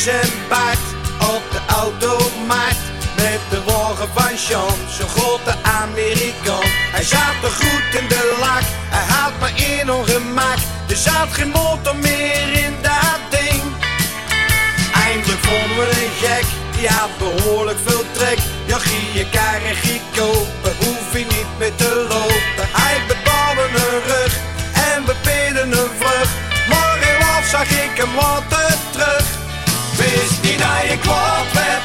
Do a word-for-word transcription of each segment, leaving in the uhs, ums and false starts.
zijn Bart op de automarkt met de wagen van Sean, zo'n grote Amerikaan. Hij zat er goed in de lak, hij had maar één ongemak. Er zat geen motor meer in dat ding. Eindelijk vonden we een gek, die had behoorlijk veel trek. Jochie, je karretje kopen, hoef je niet meer te lopen. Hij betaalde een rug en we peden een vlucht. Maar helaas zag ik hem later terug. Wist niet dat je kwaad werd,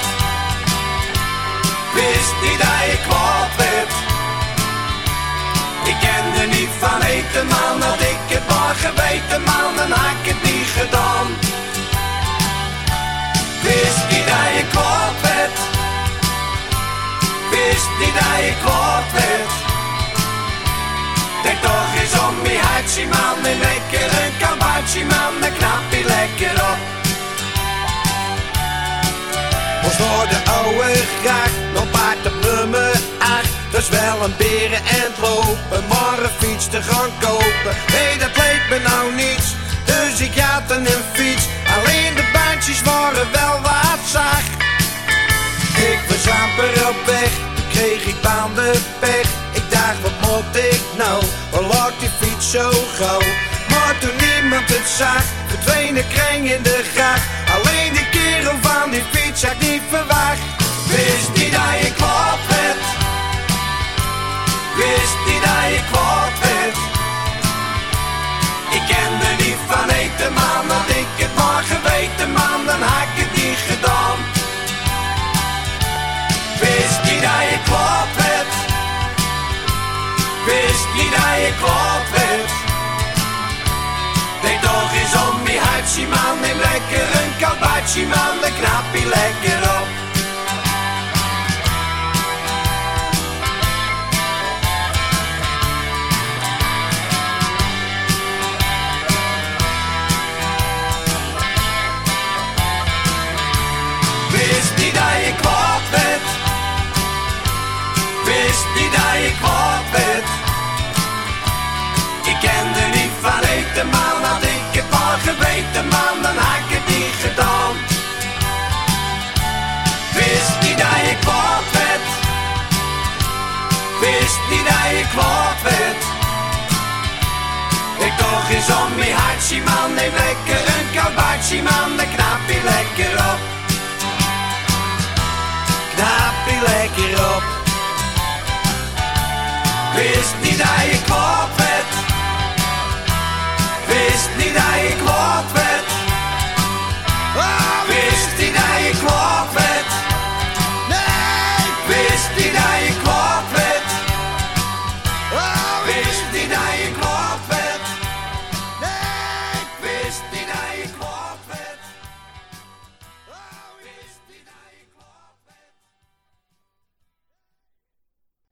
wist niet dat je kwaad werd. Ik kende niet van eten, man, had ik het maar geweten, man, dan had ik het niet gedaan. Wist niet dat je kwaad werd, wist niet dat je kwaad werd. Denk toch eens om je hartje, man, en lekker een kabaatje, man, dan knap je lekker op. Ons door de oude gracht, nog paard op nummer acht. Dat is wel een beren en lopen, maar een fiets te gaan kopen. Nee, dat leek me nou niets, dus ik had een fiets. Alleen de bandjes waren wel wat zacht. Ik was amper op weg, toen kreeg ik bandenpech. Ik dacht, wat moet ik nou, waar lag die fiets zo gauw? Maar toen niemand het zag, verdween de kring in de gracht. Alleen die kerel van die fiets had ik niet verwacht. Wist niet dat je kwaad werd, wist niet dat je kwaad werd. Ik kende niet van eten, man, had ik het maar geweten, man, dan had ik het niet gedaan. Wist niet dat je kwaad werd, wist niet dat je kwaad werd. Denk toch eens om je hartje, man, neem lekker een kabaatje, man, dan knap je lekker op. Wist niet dat je kwaad werd, wist niet dat je kwaad werd. Ik kende niet van eten, man, had ik het maar geweten, man, dan had ik het niet gedaan. Wist niet dat je kwaad werd, wist niet dat je kwaad werd. Ik toch eens om je hartje, man, neem lekker een kabaatje, man, dan knap je lekker op. Knap je lekker op. Wist niet dat